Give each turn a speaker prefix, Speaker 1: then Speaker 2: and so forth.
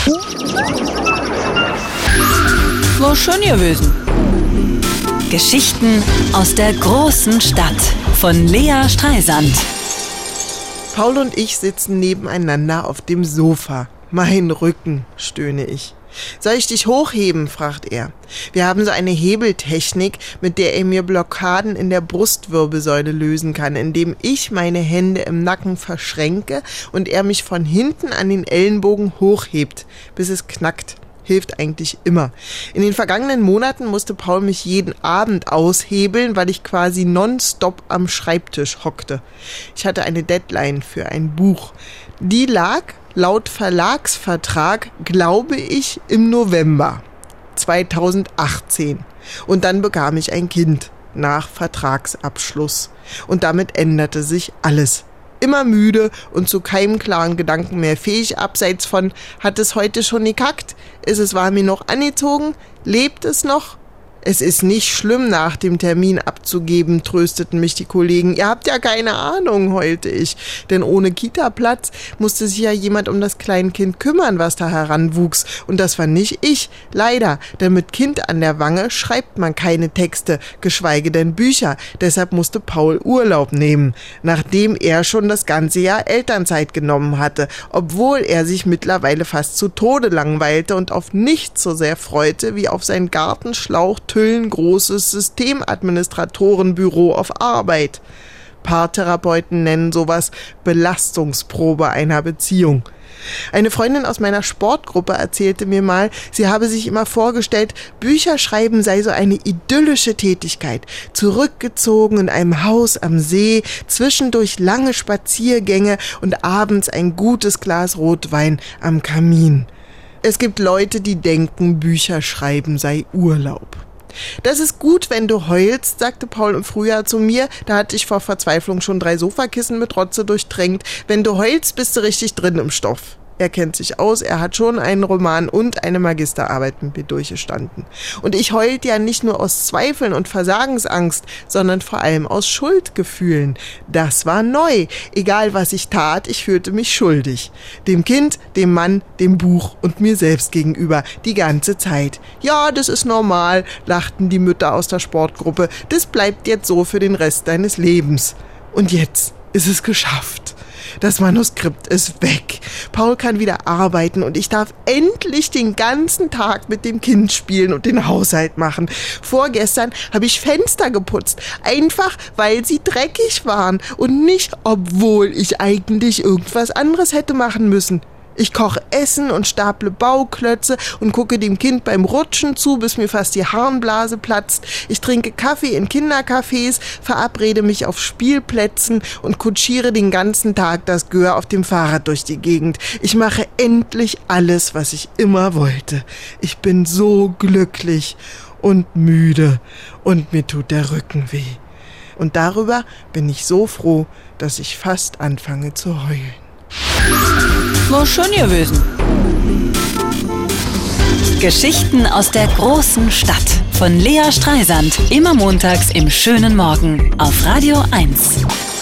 Speaker 1: War schön gewesen. Geschichten aus der großen Stadt von Lea Streisand.
Speaker 2: Paul und ich sitzen nebeneinander auf dem Sofa. Mein Rücken, stöhne ich. Soll ich dich hochheben, fragt er. Wir haben so eine Hebeltechnik, mit der er mir Blockaden in der Brustwirbelsäule lösen kann, indem ich meine Hände im Nacken verschränke und er mich von hinten an den Ellenbogen hochhebt, bis es knackt. Hilft eigentlich immer. In den vergangenen Monaten musste Paul mich jeden Abend aushebeln, weil ich quasi nonstop am Schreibtisch hockte. Ich hatte eine Deadline für ein Buch. Die lag laut Verlagsvertrag, glaube ich, im November 2018. Und dann bekam ich ein Kind nach Vertragsabschluss. Und damit änderte sich alles. Immer müde und zu keinem klaren Gedanken mehr fähig, abseits von, hat es heute schon gekackt? Ist es warm genug angezogen? Lebt es noch? Es ist nicht schlimm, nach dem Termin abzugeben, trösteten mich die Kollegen. Ihr habt ja keine Ahnung, heulte ich. Denn ohne Kita-Platz musste sich ja jemand um das Kleinkind kümmern, was da heranwuchs. Und das war nicht ich, leider. Denn mit Kind an der Wange schreibt man keine Texte, geschweige denn Bücher. Deshalb musste Paul Urlaub nehmen, nachdem er schon das ganze Jahr Elternzeit genommen hatte, obwohl er sich mittlerweile fast zu Tode langweilte und auf nichts so sehr freute, wie auf sein Gartenschlauch großes Systemadministratorenbüro auf Arbeit. Paartherapeuten nennen sowas Belastungsprobe einer Beziehung. Eine Freundin aus meiner Sportgruppe erzählte mir mal, sie habe sich immer vorgestellt, Bücher schreiben sei so eine idyllische Tätigkeit. Zurückgezogen in einem Haus am See, zwischendurch lange Spaziergänge und abends ein gutes Glas Rotwein am Kamin. Es gibt Leute, die denken, Bücher schreiben sei Urlaub. Das ist gut, wenn du heulst, sagte Paul im Frühjahr zu mir. Da hatte ich vor Verzweiflung schon 3 Sofakissen mit Rotze durchtränkt. Wenn du heulst, bist du richtig drin im Stoff. Er kennt sich aus, er hat schon einen Roman und eine Magisterarbeit mit mir durchgestanden. Und ich heulte ja nicht nur aus Zweifeln und Versagensangst, sondern vor allem aus Schuldgefühlen. Das war neu. Egal was ich tat, ich fühlte mich schuldig. Dem Kind, dem Mann, dem Buch und mir selbst gegenüber. Die ganze Zeit. Ja, das ist normal, lachten die Mütter aus der Sportgruppe. Das bleibt jetzt so für den Rest deines Lebens. Und jetzt ist es geschafft. Das Manuskript ist weg. Paul kann wieder arbeiten und ich darf endlich den ganzen Tag mit dem Kind spielen und den Haushalt machen. Vorgestern habe ich Fenster geputzt, einfach weil sie dreckig waren und nicht, obwohl ich eigentlich irgendwas anderes hätte machen müssen. Ich koche Essen und staple Bauklötze und gucke dem Kind beim Rutschen zu, bis mir fast die Harnblase platzt. Ich trinke Kaffee in Kindercafés, verabrede mich auf Spielplätzen und kutschiere den ganzen Tag das Gör auf dem Fahrrad durch die Gegend. Ich mache endlich alles, was ich immer wollte. Ich bin so glücklich und müde und mir tut der Rücken weh. Und darüber bin ich so froh, dass ich fast anfange zu heulen.
Speaker 1: War schön gewesen. Geschichten aus der großen Stadt von Lea Streisand. Immer montags im schönen Morgen auf Radio 1.